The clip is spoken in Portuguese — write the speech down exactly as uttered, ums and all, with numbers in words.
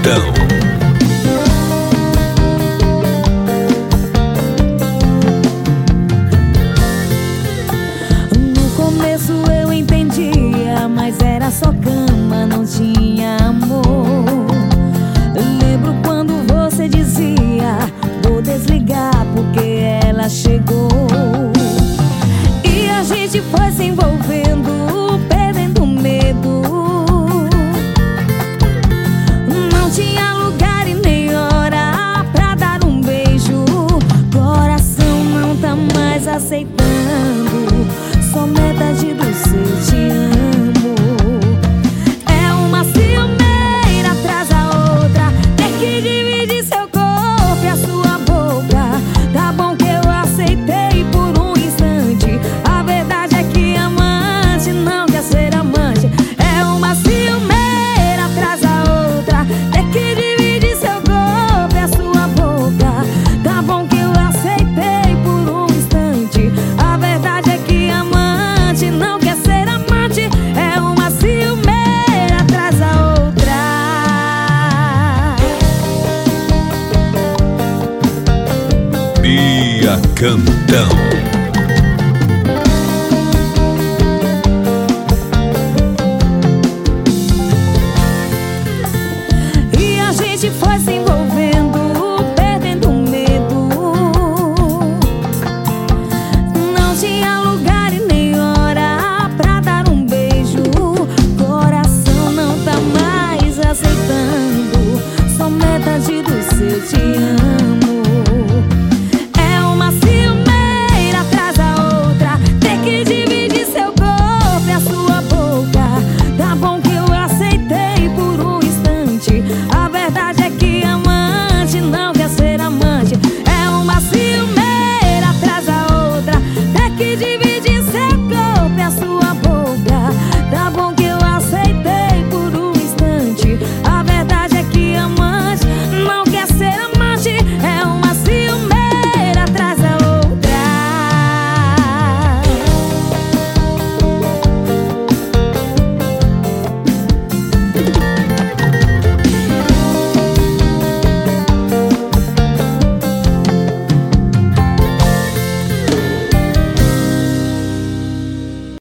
Cantão. No começo eu entendia, mas era só cama, não tinha amor. Lembro quando você dizia: vou desligar porque ela chegou. E a gente foi se envolvendo, perdendo medo. Não tinha lugar e nem hora pra dar um beijo. Coração não tá mais aceitando só metade do seu te amo. É uma ciumeira atrás da outra, ter que dividir seu corpo e a sua boca. Tá bom que eu aceitei por um instante, a verdade é que amante não quer ser amante. É uma ciumeira atrás da outra, ter que dividir seu corpo e a sua boca. Tá bom que eu aceitei por um instante, a verdade é que amante não quer ser amante. É uma ciumeira atrás da outra. Bia Cantão.